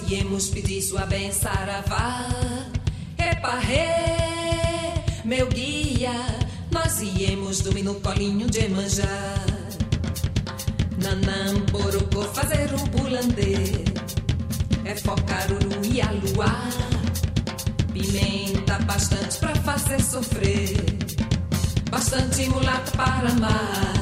viemos pedir sua bem, saravá. Eparré, meu guia, nós viemos dormir no colinho de Iemanjá. Nanã, borocô, fazer um pulandê. É focaruru e aluá. Pimenta bastante pra fazer sofrer. Bastante mulata para amar.